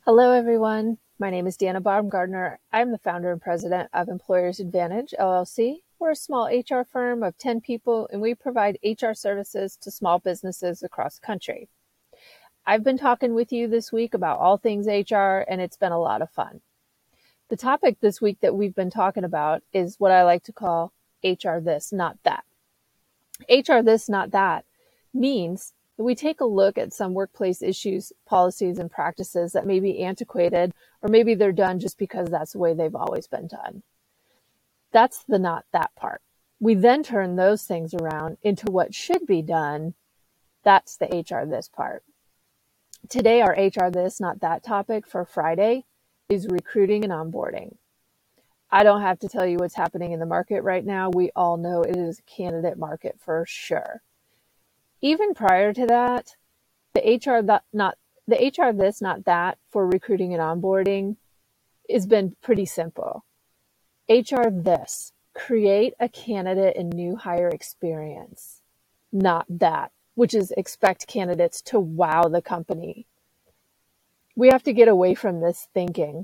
Hello, everyone. My name is Deanna Baumgardner. I'm the founder and president of Employers Advantage, LLC. We're a small HR firm of 10 people, and we provide HR services to small businesses across the country. I've been talking with you this week about all things HR, and it's been a lot of fun. The topic this week that we've been talking about is what I like to call HR this, not that. HR this, not that means that we take a look at some workplace issues, policies, and practices that may be antiquated, or maybe they're done just because that's the way they've always been done. That's the not that part. We then turn those things around into what should be done. That's the HR this part. Today, our HR this, not that topic for Friday is recruiting and onboarding. I don't have to tell you what's happening in the market right now. We all know it is a candidate market for sure. Even prior to that, the HR this, not that for recruiting and onboarding has been pretty simple. HR this, create a candidate and new hire experience, not that, which is expect candidates to wow the company. We have to get away from this thinking.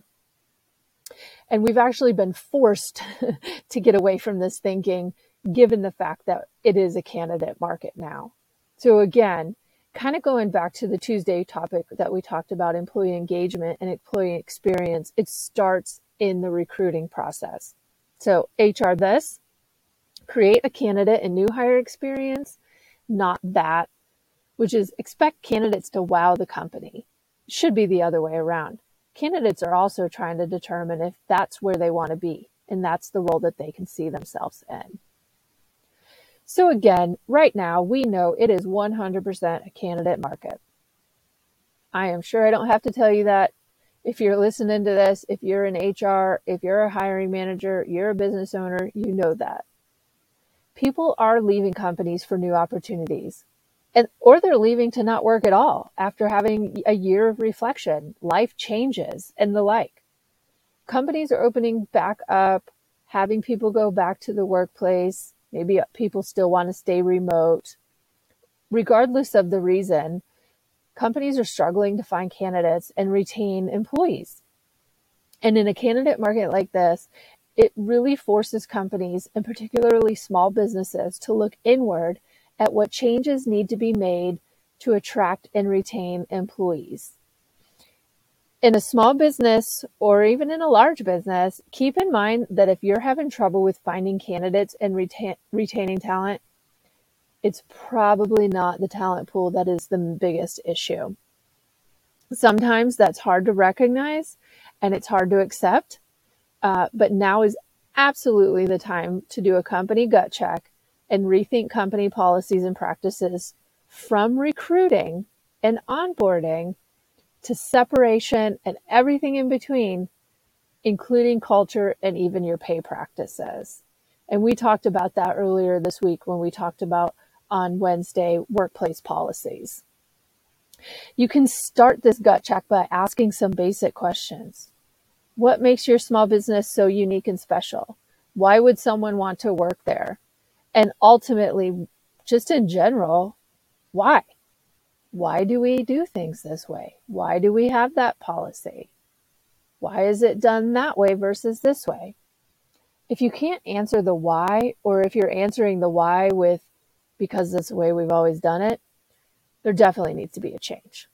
And we've actually been forced to get away from this thinking, given the fact that it is a candidate market now. So again, kind of going back to the Tuesday topic that we talked about, employee engagement and employee experience, it starts in the recruiting process. So HR this, create a candidate and new hire experience, not that, which is expect candidates to wow the company. It should be the other way around. Candidates are also trying to determine if that's where they want to be, and that's the role that they can see themselves in. So again, right now, we know it is 100% a candidate market. I am sure I don't have to tell you that. If you're listening to this, if you're in HR, if you're a hiring manager, you're a business owner, you know that. People are leaving companies for new opportunities, or they're leaving to not work at all after having a year of reflection, life changes, and the like. Companies are opening back up, having people go back to the workplace. Maybe people still want to stay remote. Regardless of the reason, companies are struggling to find candidates and retain employees. And in a candidate market like this, it really forces companies, and particularly small businesses, to look inward at what changes need to be made to attract and retain employees. In a small business or even in a large business, keep in mind that if you're having trouble with finding candidates and retaining talent, it's probably not the talent pool that is the biggest issue. Sometimes that's hard to recognize and it's hard to accept, but now is absolutely the time to do a company gut check and rethink company policies and practices from recruiting and onboarding to separation and everything in between, including culture and even your pay practices. And we talked about that earlier this week when we talked about on Wednesday workplace policies. You can start this gut check by asking some basic questions. What makes your small business so unique and special? Why would someone want to work there? And ultimately, just in general, why? Why do we do things this way? Why do we have that policy? Why is it done that way versus this way? If you can't answer the why, or if you're answering the why with because that's the way we've always done it, there definitely needs to be a change.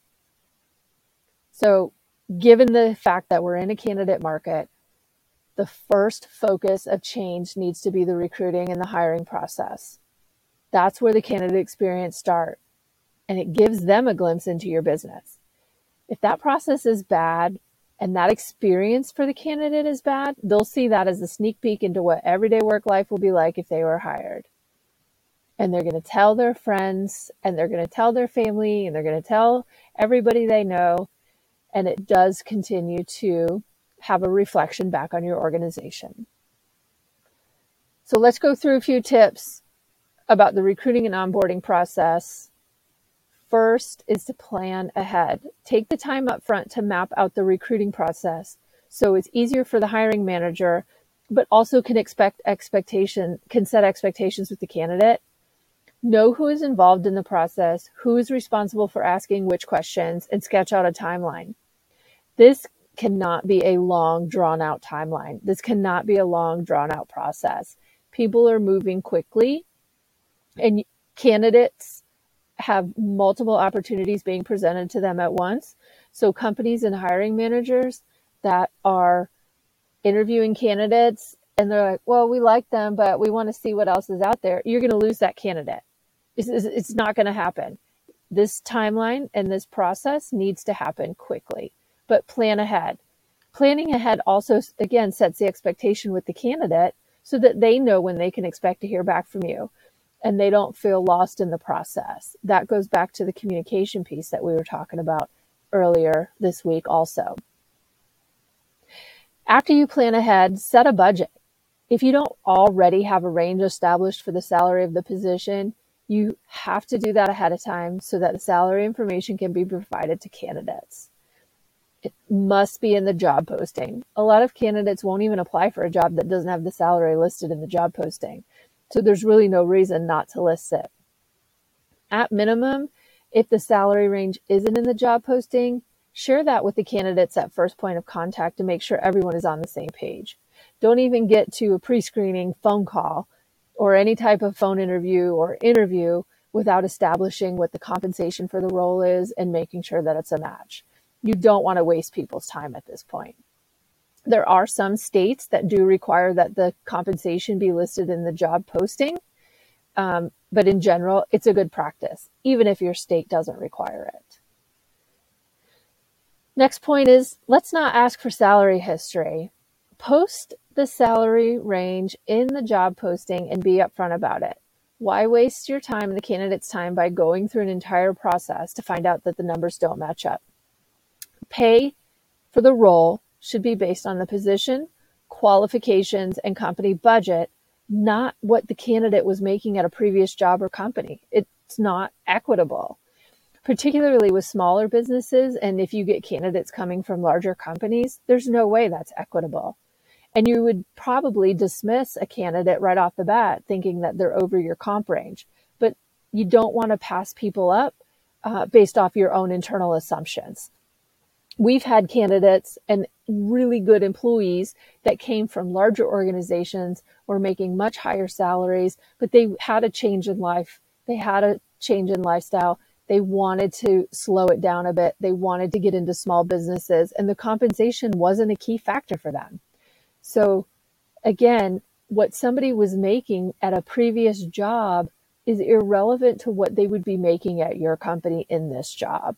So given the fact that we're in a candidate market, the first focus of change needs to be the recruiting and the hiring process. That's where the candidate experience starts, and it gives them a glimpse into your business. If that process is bad and that experience for the candidate is bad, they'll see that as a sneak peek into what everyday work life will be like if they were hired. And they're going to tell their friends, and they're going to tell their family, and they're going to tell everybody they know. And it does continue to have a reflection back on your organization. So let's go through a few tips about the recruiting and onboarding process. First is to plan ahead. Take the time up front to map out the recruiting process so it's easier for the hiring manager, but also can set expectations with the candidate. Know who is involved in the process, who is responsible for asking which questions, and sketch out a timeline. This cannot be a long, drawn-out timeline. This cannot be a long, drawn-out process. People are moving quickly, and candidates have multiple opportunities being presented to them at once. So companies and hiring managers that are interviewing candidates and they're like, well, we like them, but we want to see what else is out there, you're going to lose that candidate. It's not going to happen. This timeline and this process needs to happen quickly, but plan ahead. Planning ahead also, again, sets the expectation with the candidate so that they know when they can expect to hear back from you and they don't feel lost in the process. That goes back to the communication piece that we were talking about earlier this week also. After you plan ahead, set a budget. If you don't already have a range established for the salary of the position, you have to do that ahead of time so that the salary information can be provided to candidates. It must be in the job posting. A lot of candidates won't even apply for a job that doesn't have the salary listed in the job posting. So there's really no reason not to list it. At minimum, if the salary range isn't in the job posting, share that with the candidates at first point of contact to make sure everyone is on the same page. Don't even get to a pre-screening phone call or any type of phone interview without establishing what the compensation for the role is and making sure that it's a match. You don't want to waste people's time at this point. There are some states that do require that the compensation be listed in the job posting. But in general, it's a good practice, even if your state doesn't require it. Next point is, let's not ask for salary history. Post the salary range in the job posting and be upfront about it. Why waste your time and the candidate's time by going through an entire process to find out that the numbers don't match up? Pay for the role should be based on the position, qualifications, and company budget, not what the candidate was making at a previous job or company. It's not equitable, particularly with smaller businesses. And if you get candidates coming from larger companies, there's no way that's equitable. And you would probably dismiss a candidate right off the bat thinking that they're over your comp range. But you don't want to pass people up based off your own internal assumptions. We've had candidates and really good employees that came from larger organizations, were making much higher salaries, but they had a change in life. They had a change in lifestyle. They wanted to slow it down a bit. They wanted to get into small businesses, and the compensation wasn't a key factor for them. So again, what somebody was making at a previous job is irrelevant to what they would be making at your company in this job.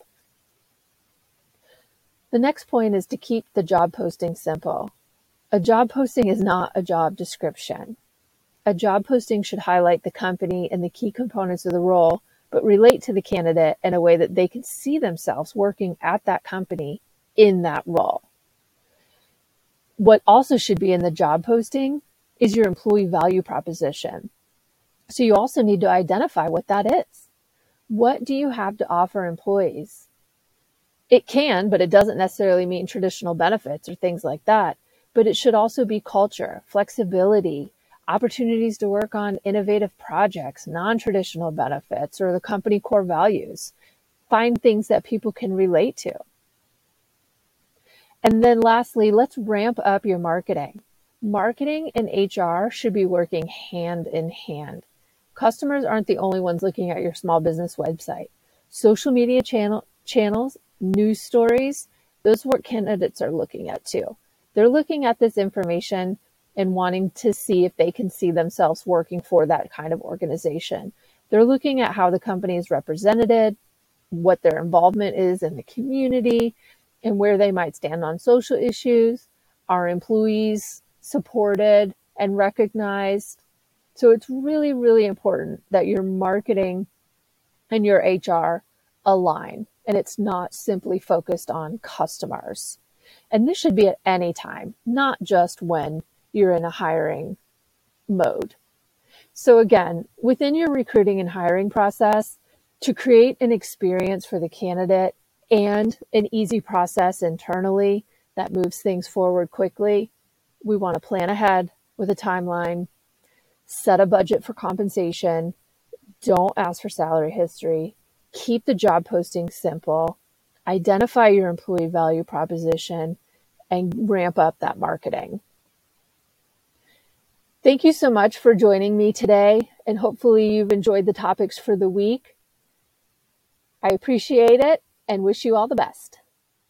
The next point is to keep the job posting simple. A job posting is not a job description. A job posting should highlight the company and the key components of the role, but relate to the candidate in a way that they can see themselves working at that company in that role. What also should be in the job posting is your employee value proposition. So you also need to identify what that is. What do you have to offer employees? It can, but it doesn't necessarily mean traditional benefits or things like that. But it should also be culture, flexibility, opportunities to work on innovative projects, non-traditional benefits, or the company core values. Find things that people can relate to. And then lastly, let's ramp up your marketing. Marketing and HR should be working hand in hand. Customers aren't the only ones looking at your small business website. Social media channels, news stories, those are what candidates are looking at too. They're looking at this information and wanting to see if they can see themselves working for that kind of organization. They're looking at how the company is represented, what their involvement is in the community, and where they might stand on social issues. Are employees supported and recognized? So it's really, really important that your marketing and your HR align, and it's not simply focused on customers. And this should be at any time, not just when you're in a hiring mode. So again, within your recruiting and hiring process, to create an experience for the candidate and an easy process internally that moves things forward quickly, we want to plan ahead with a timeline, set a budget for compensation, don't ask for salary history, keep the job posting simple, identify your employee value proposition, and ramp up that marketing. Thank you so much for joining me today, and hopefully you've enjoyed the topics for the week. I appreciate it and wish you all the best.